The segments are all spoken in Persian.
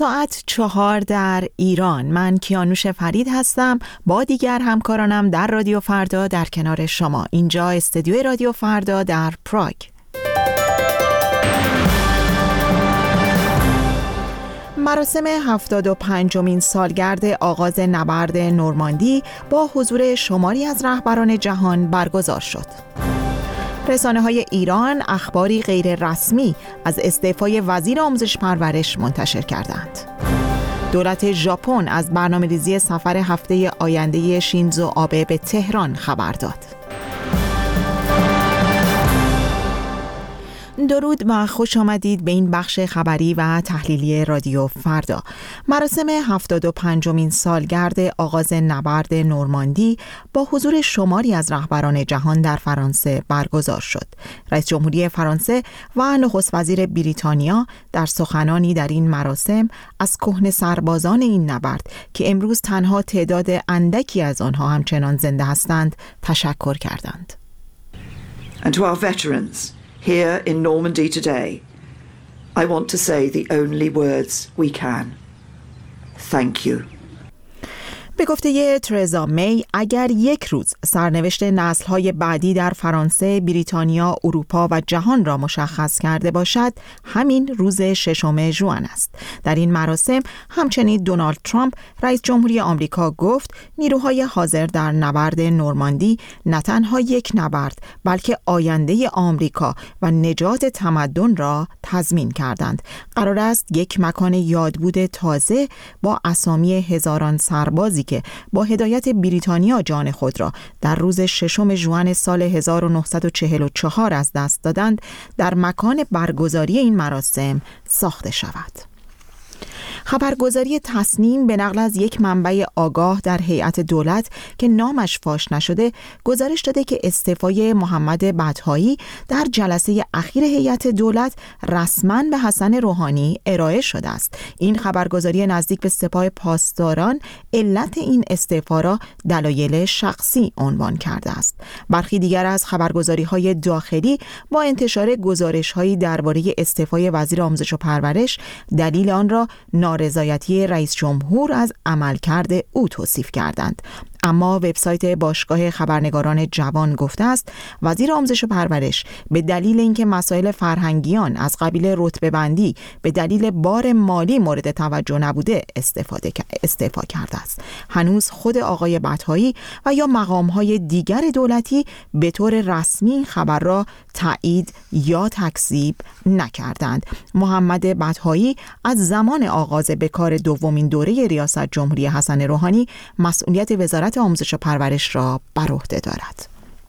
ساعت 4 در ایران. من کیانوش فرید هستم با دیگر همکارانم در رادیو فردا در کنار شما. اینجا استودیوی رادیو فردا در پراگ. مراسم 75مین سالگرد آغاز نبرد نورماندی با حضور شماری از رهبران جهان برگزار شد. رسانه‌های ایران اخباری غیر رسمی از استعفای وزیر آموزش پرورش منتشر کردند. دولت ژاپن از برنامه‌ریزی سفر هفته آینده شینزو آبه به تهران خبر داد. درود و خوش آمدید به این بخش خبری و تحلیلی رادیو فردا. مراسم 75مین سالگرد آغاز نبرد نورماندی با حضور شماری از رهبران جهان در فرانسه برگزار شد. رئیس جمهوری فرانسه و نخست وزیر بریتانیا در سخنانی در این مراسم از کهنه سربازان این نبرد که امروز تنها تعداد اندکی از آنها همچنان زنده هستند تشکر کردند. And to our veterans here in Normandy today, I want to say the only words we can. Thank you. به گفته ترزا می، اگر یک روز سرنوشت نسل‌های بعدی در فرانسه، بریتانیا، اروپا و جهان را مشخص کرده باشد، همین روز 6 ژوئن است. در این مراسم همچنین دونالد ترامپ رئیس جمهوری آمریکا گفت نیروهای حاضر در نبرد نورماندی نه تنها یک نبرد بلکه آینده آمریکا و نجات تمدن را تضمین کردند. قرار است یک مکان یادبود تازه با اسامی هزاران سربازی که با هدایت بریتانیا جان خود را در روز 6 ژوئن سال 1944 از دست دادند در مکان برگزاری این مراسم ساخته شود. خبرگزاری تصنیم به نقل از یک منبع آگاه در هیئت دولت که نامش فاش نشده گزارش داده که استعفای محمد بطحایی در جلسه اخیر هیئت دولت رسما به حسن روحانی ارائه شده است. این خبرگزاری نزدیک به سپاه پاسداران علت این استعفا را دلایل شخصی عنوان کرده است. برخی دیگر از خبرگزاری‌های داخلی با انتشار گزارش‌هایی درباره استعفای وزیر آموزش و پرورش دلیل آن را نارضایتی رئیس جمهور از عملکرد او توصیف کردند. اما وبسایت باشگاه خبرنگاران جوان گفته است وزیر آموزش و پرورش به دلیل اینکه مسائل فرهنگیان از قبیل رتبه‌بندی به دلیل بار مالی مورد توجه نبوده استعفا کرده است. هنوز خود آقای بطحایی و یا مقام‌های دیگر دولتی به طور رسمی خبر را تایید یا تکذیب نکردند. محمد بطحایی از زمان آغاز به کار دومین دوره ریاست جمهوری حسن روحانی مسئولیت وزارت آموزش و پرورش را بر عهده دارد.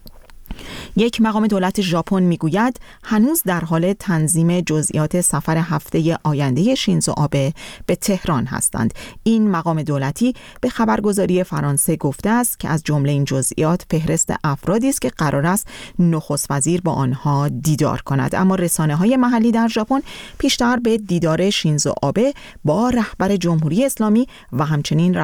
یک مقام دولت ژاپن میگوید هنوز در حال تنظیم جزئیات سفر هفته آینده شینزو آبه به تهران هستند. این مقام دولتی به خبرگزاری فرانسه گفته است که از جمله این جزئیات فهرست افرادی است که قرار است نخست وزیر با آنها دیدار کند. اما رسانه‌های محلی در ژاپن پیشتر به دیدار شینزو آبه با رهبر جمهوری اسلامی و همچنین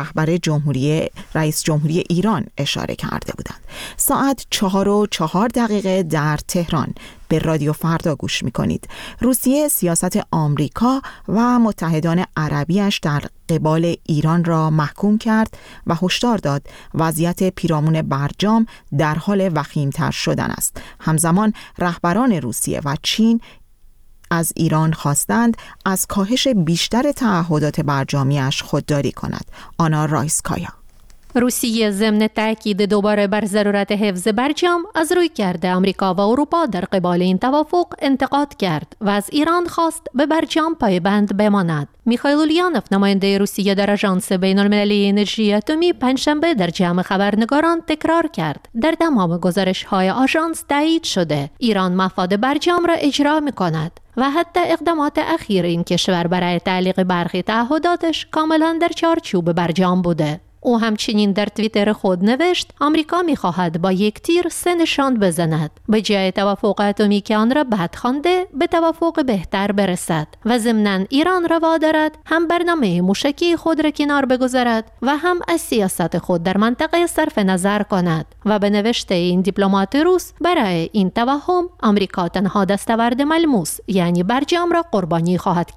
رئیس جمهوری ایران اشاره کرده بودند. ساعت 4:04 در تهران. به رادیو فردا گوش می‌کنید. روسیه سیاست آمریکا و متحدان عربیش در قبال ایران را محکوم کرد و هشدار داد وضعیت پیرامون برجام در حال وخیم‌تر شدن است. همزمان رهبران روسیه و چین از ایران خواستند از کاهش بیشتر تعهدات برجامیش خودداری کند. آنا رایسکایا. روسیه ضمن تاکید دوباره بر ضرورت حفظ برجام از رویکرد آمریکا و اروپا در قبال این توافق انتقاد کرد و از ایران خواست به برجام پایبند بماند. میخائیل اولیانوف نماینده روسیه در آژانس بین‌المللی انرژی اتمی پنجشنبه در جمع خبرنگاران تکرار کرد در تمام گزارش‌های آژانس تایید شده ایران مفاد برجام را اجرا می‌کند و حتی اقدامات اخیر این کشور برای تعلیق برخی تعهداتش کاملا در چارچوب برجام بوده. او همچنین در توییتر خود نوشت آمریکا می‌خواهد با یک تیر 3 نشان بزند به جای توافق اتمی که آن را بد خوانده به توافق بهتر برسد و ضمناً ایران را وادارد هم برنامه موشکی خود را کنار بگذارد و هم از سیاست خود در منطقه صرف نظر کند و به نوشته این دیپلمات روس برای این توهم آمریکا تنها دستاورد ملموس یعنی برجام را قربانی خواهد کرد.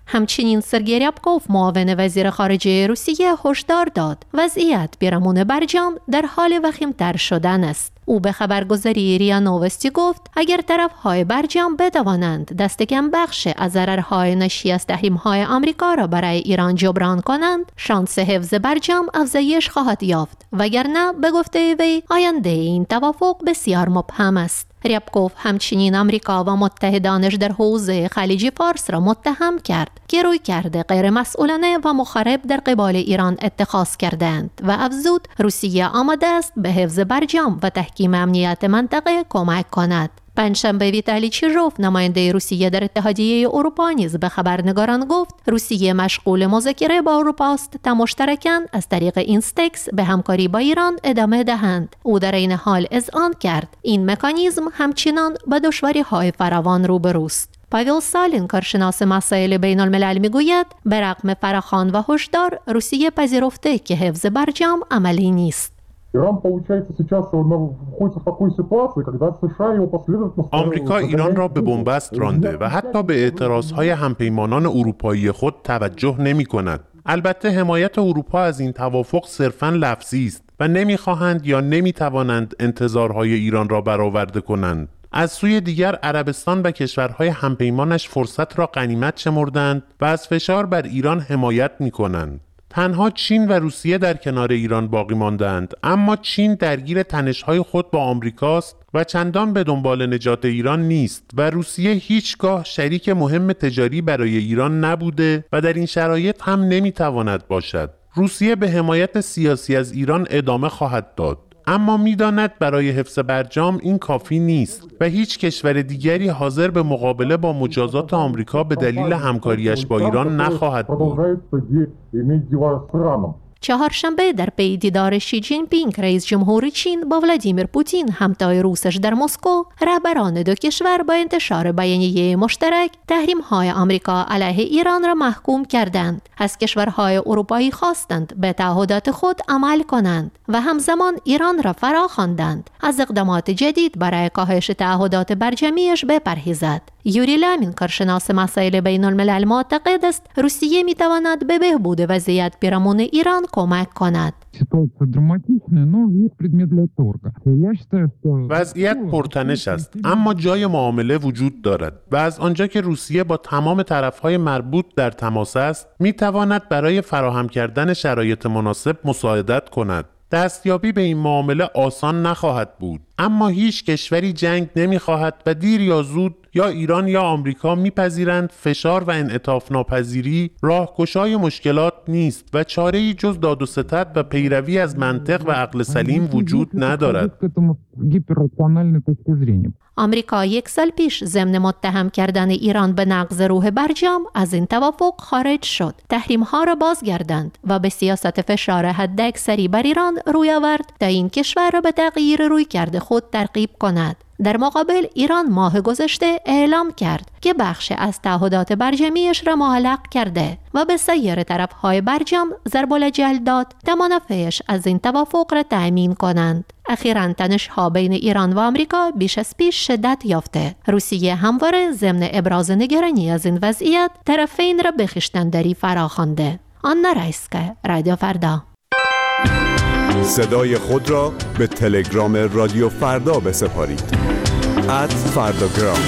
همچنین سرگئی ریابکوف معاون وزیر خارجه روسیه هشدار داد وضعیت پیرامون برجام در حال وخیم‌تر شدن است. او به خبرگزاری ریا نووستی گفت اگر طرف‌های برجام بتوانند دست کم بخش از ضررهای ناشی از تحریم‌های آمریکا را برای ایران جبران کنند، شانس حفظ برجام افزایش خواهد یافت، وگرنه به گفته وی آینده این توافق بسیار مبهم است. ریابکوف همچنین آمریکا و متحدانش در حوزه خلیج فارس را متهم کرد که رویکرد غیر مسئولانه و مخرب در قبال ایران اتخاذ کردند و افزود روسیه آماده است به حفظ برجام و تحکیم امنیت منطقه کمک کند. پنجشنبه ویتالی چیروف نماینده روسیه در اتحادیه اروپا نیز به خبرنگاران گفت روسیه مشغول مذاکره با اروپا است تا مشترکاً از طریق اینستکس به همکاری با ایران ادامه دهند. او در این حال اذعان کرد این مکانیزم همچنان با دشواری‌های فراوان روبروست. پاول سالین کارشناس مسائل بین الملل میگوید به رغم فراخوان و هشدار روسیه پذیرفته که حفظ برجام عملی نیست. آمریکا ایران را به بنبست رانده و حتی به اعتراضهای همپیمانان اروپایی خود توجه نمی کند. البته حمایت اروپا از این توافق صرفاً لفظی است و نمی‌خواهند یا نمی‌توانند انتظارهای ایران را برآورده کنند. از سوی دیگر عربستان و کشورهای همپیمانش فرصت را غنیمت شمردند و از فشار بر ایران حمایت می‌کنند. تنها چین و روسیه در کنار ایران باقی ماندند، اما چین درگیر تنش‌های خود با آمریکاست و چندان به دنبال نجات ایران نیست و روسیه هیچگاه شریک مهم تجاری برای ایران نبوده و در این شرایط هم نمی‌تواند باشد. روسیه به حمایت سیاسی از ایران ادامه خواهد داد، اما می‌داند برای حفظ برجام این کافی نیست و هیچ کشور دیگری حاضر به مقابله با مجازات آمریکا به دلیل همکاریش با ایران نخواهد بود. چهارشنبه در پی دیدار شی جین پینگ رئیس جمهور چین با ولادیمیر پوتین همتای روسش در مسکو، رهبران دو کشور با انتشار بیانیه مشترک تحریم‌های آمریکا علیه ایران را محکوم کردند. از کشورهای اروپایی خواستند به تعهدات خود عمل کنند و همزمان ایران را فراخواندند از اقدامات جدید برای کاهش تعهدات برجمیش بپرهیزد. یوری لامین کارشناس مسائل بین الملل معتقد است روسیه میتواند به بهبود وضعیت پیرامون ایران کمک کند. وضعیت پرتنش است، اما جای معامله وجود دارد و از آنجا که روسیه با تمام طرفهای مربوط در تماس است، میتواند برای فراهم کردن شرایط مناسب مساعدت کند. دستیابی به این معامله آسان نخواهد بود، اما هیچ کشوری جنگ نمیخواهد و دیر یا زود یا ایران یا آمریکا میپذیرند فشار و انعطاف ناپذیری راهگشای مشکلات نیست و چاره‌ای جز داد و ستد و پیروی از منطق و عقل سلیم وجود ندارد. آمریکا یک سال پیش ضمن متهم کردن ایران به نقض روح برجام از این توافق خارج شد. تحریم‌ها را بازگرداند و به سیاست فشار حداکثری بر ایران روی آورد تا این کشور را به تغییر رویکرد خود ترغیب کند. در مقابل ایران ماه گذشته اعلام کرد که بخش از تعهدات برجمیش را معلق کرده و به سایر طرف‌های برجام ضرب الجل داد تا منافعش از این توافق را تأمین کنند. اخیراً تنش‌ها بین ایران و آمریکا بیش از پیش شدت یافته. روسیه همواره ضمن ابراز نگرانی از این وضعیت طرفین را به خویشتن‌داری فراخوانده. آنا رایسکا، رادیو فردا. صدای خود را به تلگرام رادیو فردا بسپارید. @فرداگرام.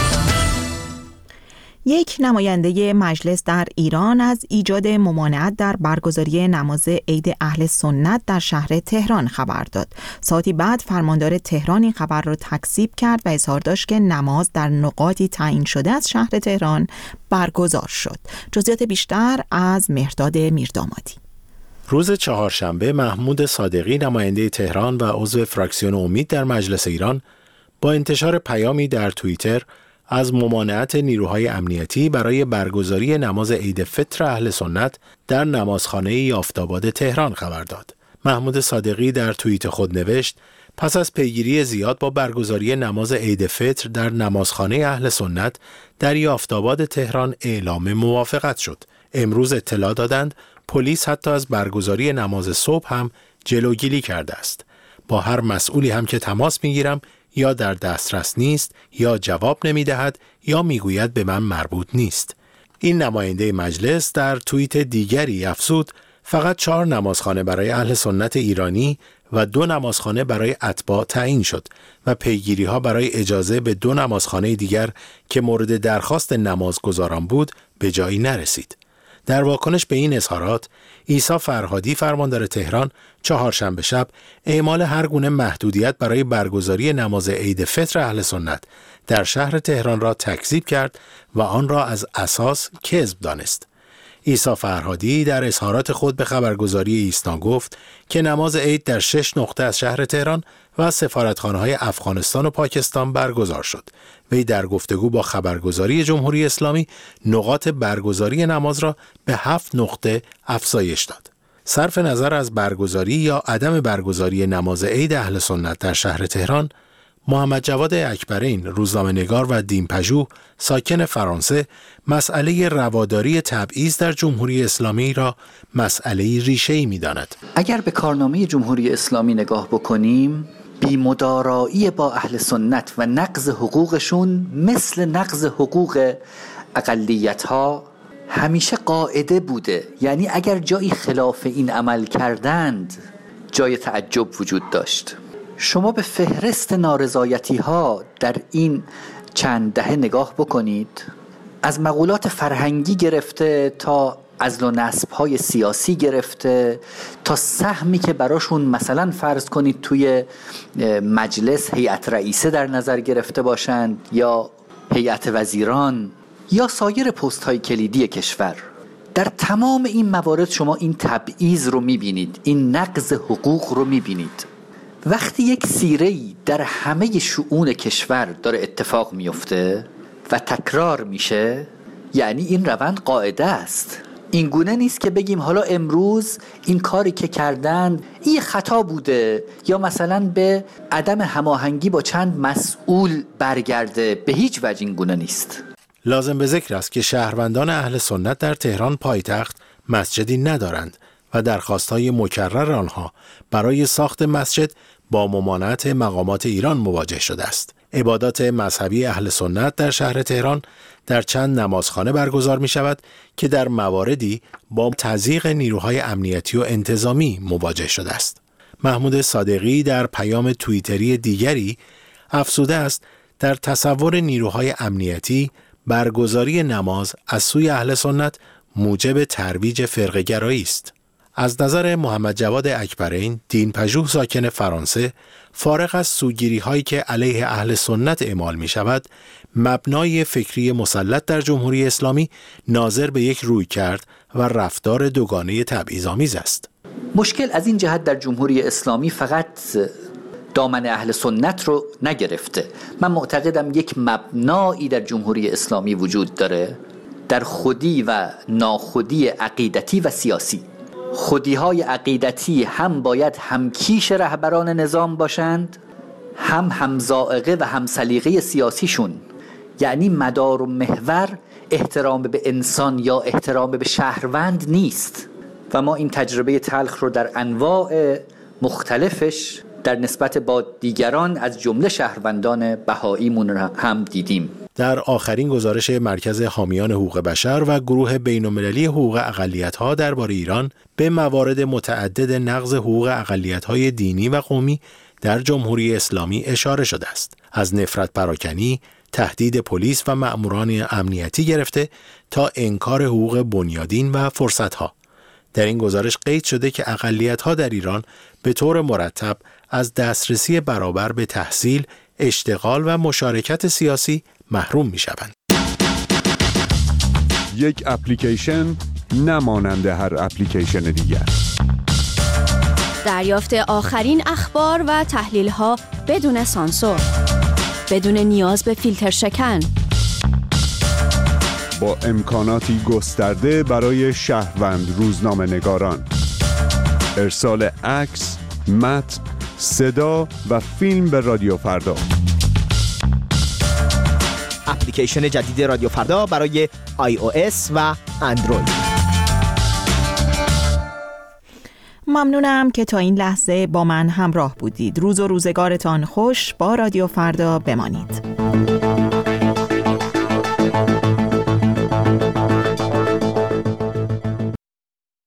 یک نماینده مجلس در ایران از ایجاد ممانعت در برگزاری نماز عید اهل سنت در شهر تهران خبر داد. ساعتی بعد فرماندار تهران این خبر را تکذیب کرد و اظهار داشت که نماز در نقاطی تعیین شده از شهر تهران برگزار شد. جزئیات بیشتر از مهرداد میردامادی. روز چهارشنبه محمود صادقی نماینده تهران و عضو فراکسیون امید در مجلس ایران با انتشار پیامی در توییتر از ممانعت نیروهای امنیتی برای برگزاری نماز عید فطر اهل سنت در نمازخانه یافت‌آباد تهران خبر داد. محمود صادقی در توییت خود نوشت: پس از پیگیری زیاد با برگزاری نماز عید فطر در نمازخانه اهل سنت در یافت‌آباد تهران اعلام موافقت شد. امروز اطلاع دادند پلیس حتی از برگزاری نماز صبح هم جلوگیری کرده است. با هر مسئولی هم که تماس میگیرم یا در دسترس نیست، یا جواب نمیدهد، یا میگوید به من مربوط نیست. این نماینده مجلس در توییت دیگری افزود فقط 4 نمازخانه برای اهل سنت ایرانی و 2 نمازخانه برای اتباع تعیین شد و پیگیری‌ها برای اجازه به 2 نمازخانه دیگر که مورد درخواست نمازگزاران بود به جایی نرسید. در واکنش به این اظهارات، عیسی فرهادی فرماندار تهران چهارشنبه شب اعمال هر گونه محدودیت برای برگزاری نماز عید فطر اهل سنت در شهر تهران را تکذیب کرد و آن را از اساس کذب دانست. عیسی فرهادی در اظهارات خود به خبرگزاری ایسنا گفت که نماز عید در 6 نقطه از شهر تهران و سفارتخانه‌های افغانستان و پاکستان برگزار شد. وی در گفتگو با خبرگزاری جمهوری اسلامی نقاط برگزاری نماز را به 7 نقطه افزایش داد. صرف نظر از برگزاری یا عدم برگزاری نماز عید اهل سنت در شهر تهران، محمد جواد اکبرین، روزنامه‌نگار و دینپژوه ساکن فرانسه، مسئله رواداری تبعیض در جمهوری اسلامی را مسئله ریشه‌ای می‌داند. اگر به کارنامه جمهوری اسلامی نگاه بکنیم، بی‌مدارایی با اهل سنت و نقض حقوقشون مثل نقض حقوق اقلیت‌ها همیشه قاعده بوده. یعنی اگر جایی خلاف این عمل کردند، جای تعجب وجود داشت. شما به فهرست نارضایتی‌ها در این چند دهه نگاه بکنید، از مقولات فرهنگی گرفته تا عزل و نصب‌های سیاسی گرفته تا سهمی که براشون مثلا فرض کنید توی مجلس هیئت رئیسه در نظر گرفته باشند یا هیئت وزیران یا سایر پست‌های کلیدی کشور. در تمام این موارد شما این تبعیض رو می‌بینید، این نقض حقوق رو می‌بینید. وقتی یک سیره‌ای در همه شؤون کشور داره اتفاق میفته و تکرار میشه، یعنی این روند قاعده است. این گونه نیست که بگیم حالا امروز این کاری که کردن این خطا بوده یا مثلا به عدم هماهنگی با چند مسئول برگرده. به هیچ وجه این گونه نیست. لازم به ذکر است که شهروندان اهل سنت در تهران پایتخت مسجدی ندارند و درخواست‌های مکرر آنها برای ساخت مسجد با ممانعت مقامات ایران مواجه شده است. عبادات مذهبی اهل سنت در شهر تهران در چند نمازخانه برگزار می شود که در مواردی با تضییق نیروهای امنیتی و انتظامی مواجه شده است. محمود صادقی در پیام توییتری دیگری افزوده است در تصور نیروهای امنیتی برگزاری نماز از سوی اهل سنت موجب ترویج فرقه‌گرایی است. از نظر محمد جواد اکبرین، دینپژوه ساکن فرانسه، فارغ از سوگیری هایی که علیه اهل سنت اعمال می شود، مبنای فکری مسلط در جمهوری اسلامی ناظر به یک رویکرد و رفتار دوگانه تبعیض‌آمیز است. مشکل از این جهت در جمهوری اسلامی فقط دامن اهل سنت رو نگرفته. من معتقدم یک مبنایی در جمهوری اسلامی وجود داره، در خودی و ناخودی عقیدتی و سیاسی. خودی‌های عقیدتی هم باید همکیش رهبران نظام باشند، هم همزائقه و همسلیقه سیاسیشون. یعنی مدار و محور احترام به انسان یا احترام به شهروند نیست و ما این تجربه تلخ رو در انواع مختلفش در نسبت با دیگران از جمله شهروندان بهاییمون هم دیدیم. در آخرین گزارش مرکز حامیان حقوق بشر و گروه بین‌المللی حقوق اقلیت‌ها درباره ایران به موارد متعدد نقض حقوق اقلیت‌های دینی و قومی در جمهوری اسلامی اشاره شده است. از نفرت پراکنی، تهدید پلیس و مأموران امنیتی گرفته تا انکار حقوق بنیادین و فرصت‌ها. در این گزارش قید شده که اقلیت‌ها در ایران به طور مرتب از دسترسی برابر به تحصیل، اشتغال و مشارکت سیاسی محروم می‌شوند. یک اپلیکیشن نمانند هر اپلیکیشن دیگر. دریافت آخرین اخبار و تحلیل‌ها بدون سانسور، بدون نیاز به فیلتر شکن، با امکاناتی گسترده برای شهروند روزنامه‌نگاران. ارسال عکس، متن، صدا و فیلم به رادیو فردا. اپلیکیشن جدید رادیو فردا برای iOS و اندروید. ممنونم که تا این لحظه با من همراه بودید. روز و روزگارتان خوش. با رادیو فردا بمانید.